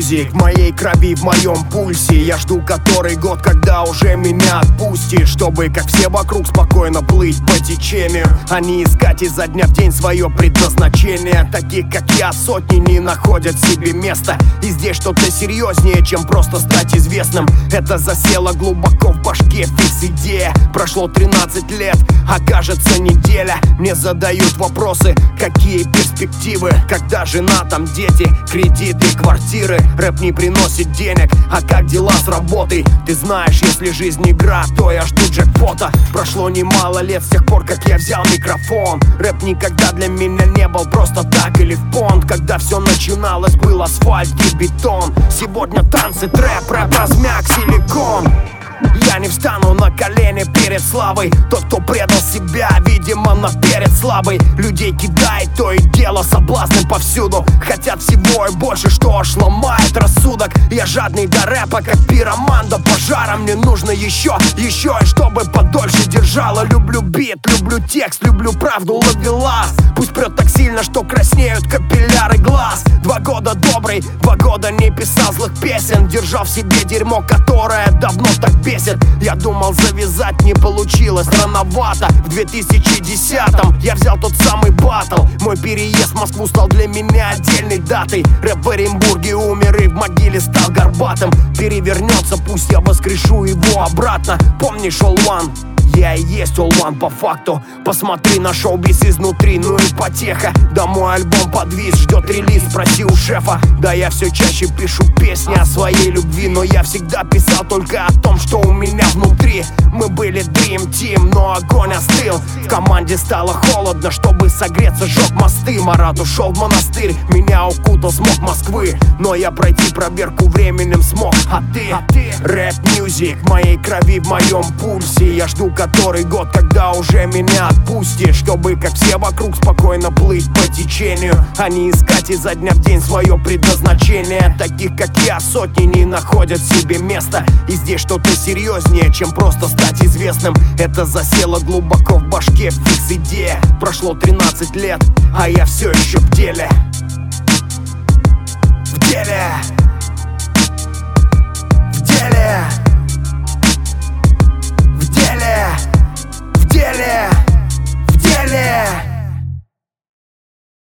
Music в моей крови, в моем пульсе. Я жду который год, когда уже меня отпустишь, чтобы, как все вокруг, спокойно плыть по течению, а не искать изо дня в день свое предназначение. Таких, как я, сотни не находят себе места. И здесь что-то серьезнее, чем просто стать известным. Это засело глубоко в башке, фикс идея. Прошло 13 лет, а кажется неделя. Мне задают вопросы, какие перспективы, когда жена, там дети, кредиты, квартиры. Рэп не приносит денег, а как дела с работой? Ты знаешь, если жизнь игра, то я жду джекпота. Прошло немало лет с тех пор, как я взял микрофон. Рэп никогда для меня не был просто так или в понт. Когда все начиналось, был асфальт и бетон. Сегодня танцы, трэп, рэп, размяк, силикон. Я не встану на колени перед славой. Тот, кто предал себя, видимо, наперед слабый. Людей кидает то и дело, соблазны повсюду. Хотят всего и больше, что аж ломает рассудок. Я жадный до рэпа, как пироман до пожара. Мне нужно еще, и чтобы подольше держало. Люблю бит, люблю текст, люблю правду, ловелас. Пусть прет так сильно, что краснеют капилляры глаз. 2 года добрый, 2 года не писал злых песен. Держал в себе дерьмо, которое давно так бесит. Я думал, завязать не получилось, рановато. В 2010-м я взял тот самый баттл. Мой переезд в Москву стал для меня отдельной датой. Рэп в Оренбурге умер и в могиле стал горбатым. Перевернется, пусть я воскрешу его обратно. Помнишь All One? Я и есть All One по факту. Посмотри на шоу-биз изнутри, ну и потеха. Да мой альбом подвис, ждет релиз, спроси у шефа. Да я все чаще пишу песни о своей любви, но я всегда писал только о том, что у меня внутри. Мы были Dream Team, но огонь остыл. В команде стало холодно, чтобы согреться, сжег мосты. Марат ушел в монастырь, меня укутал смог Москвы. Но я пройти проверку временем смог, а ты? Рэп Music в моей крови, в моем пульсе. Я жду который год, когда уже меня отпустишь, чтобы, как все вокруг, спокойно плыть по течению, а не искать изо дня в день свое предназначение. Таких, как я, сотни не находят себе места. И здесь что-то серьезнее, чем просто стать известным. Это засело глубоко в башке, фикс идея. Прошло 13 лет, а я все еще в деле. В деле.